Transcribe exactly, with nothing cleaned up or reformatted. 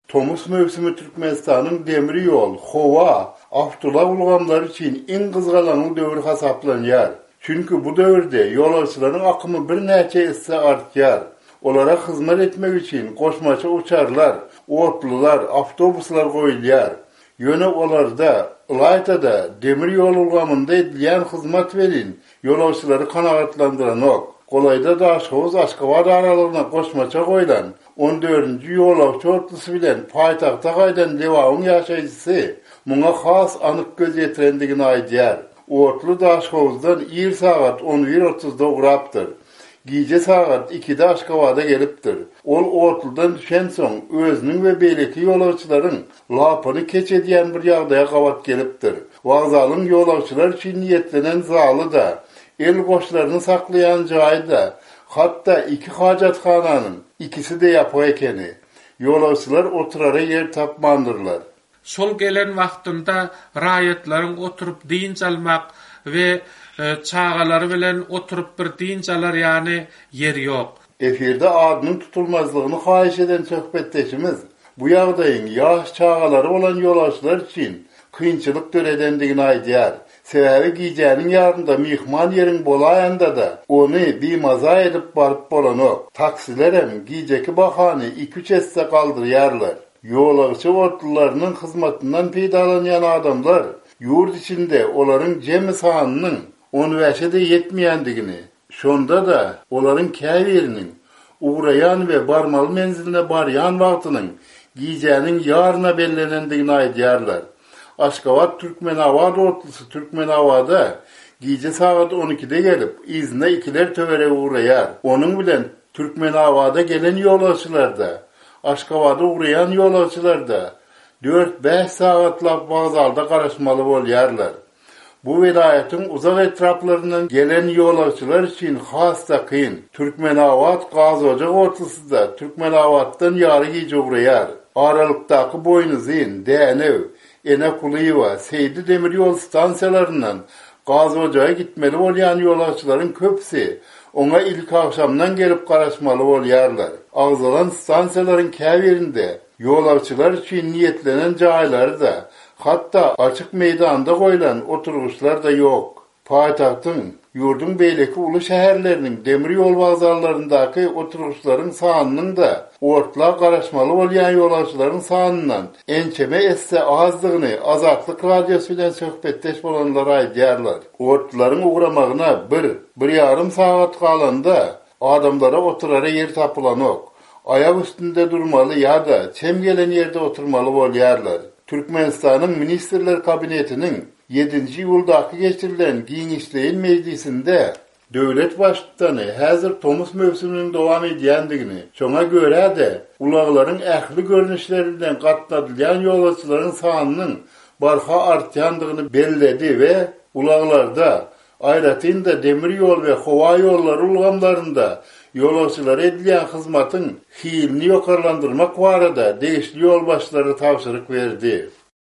Tomus mevsimi Türkmenistan'ın demir yol, hova, avtolar ulgamlar için en kızgalanlı dövür hasaplanýar. Çünkü bu dövrde yolasçylaryň akımı bir näçe esse artýar. Olara hizmet etmek için koşmaça uçarlar, otlular, avtobuslar goýulýar. Yöne olarda, Ilaytada demir yol ulgamynda edilýän hizmet welin yolasçylary kanagatlandyran ok. Golayda Daşhoz Aşgabat aralygyna koşmaça goýulan on dördünji ýolawçy otlusy bilen paýtagta gaýdan Lewagyň ýaşaýjysy muňa has anyk göz ýetirendigini aýdýar. Otlu Daşhozdan ir saat on bir otuzda ugrapdyr. Gije saat ikide Aşgabat'a gelipdir. Ol otludan düşen soň özüniň we beýleki ýolawçylaryň lapyny keçedýän bir ýagdaýa gabat gelipdir. Wagzalyň ýolawçylar üçin niýetlenen zaly da, el goşlaryny saklayan jaýy da, hatda iki hajathananyň ikisi de ýapy ekeni. Ýolawçylar oturara yer tapmandyrlar. Şol gelen wagtynda raýatlaryň oturup diň çalmak we e, çağalary bilen oturup bir diň çalar ýani yer ýok. Efirde adynyň tutulmazlygyny haýyş eden söhbetdeşimiz bu ýagdaýyň ýaş çağalary bolan ýolawçylar üçin kynçylyk töredendigini aýdýar. Sebäbi gijäniň ýarynda mihman ýeriň bolaýanda da ony bimaza edip baryp bolanok. Taksiler hem gijeki bahany iki üç esse galdyrýarlar. Ýolawçy otlullarynyň hyzmatyndan peýdalanýan adamlar ýurt içinde olaryň jemi sanynyň on beşe de ýetmeýändigini, şonda da olaryň käbiriniň ugraýan we barmaly menziline barýan wagtynyň gijäniň ýaryna bellenendigini aýdýarlar. Aşgabat Türkmenawad otlusy Türkmenawada gije saat on ikide gelip izne ikiler töwere ugraýar. Onuň bilen Türkmenawada gelen ýolawçylar da, Aşgabat'a ugrayan ýolawçylar da dört beş saatlap wagzalda garaşmaly bolýarlar. Bu vilayatyň uzak etraplaryndan gelen ýolawçylar üçin has da kyn. Türkmenawad Gazojak otlusy da Türkmenawatdan ýary gije ugraýar. Aralykdaky Boýnuzyn, Dänew, Enekulywa, Seydi demir ýol stansiýalaryndan Gazojaka gitmeli bolýan ýolawçylaryň köpsi ona ilk akşamdan gelip garaşmaly bolýarlar. Agzalan stansiýalaryň käbirinde ýolawçylar üçin niýetlenen jaýlary da, hatda açyk meýdanda goýulan oturguşlar da ýok. Paýtagtyň, ýurdun beýleki uly şäherleriniň demir ýol wagzallaryndaky oturguşlaryň sanynyň da ortla garaşmaly bolýan ýolawçylaryň sanyndan ençeme esse azdygyny Azatlyk radiosu bilen söhbetdeş bolanlar aýdýarlar. Ortlaryň ugramagyna bir, bir ýarym saat galanda adamlara oturara yer tapylanok. Ayak üstünde durmaly ýa-da çem gelen ýerde oturmaly bolýarlar. Türkmenistanyň ministrler kabinetiniň yedinji ýyldaky geçirilen giňişleýin meclisinde döwlet başlygyny häzir Tomus mevsimining dowam edýändigini, şoňa görä de ulaglaryň ähli görnüşleri bilen gatnadylýan ýolawçylaryň sanynyň barha artýandygyny belledi we ulaglarda aýratynda demir ýol we howa ýollary ulgamlarynda ýolawçylara edilýän hyzmatyň hilini ýokarlandyrmak barada degişli ýol başlary tapşyryk berdi.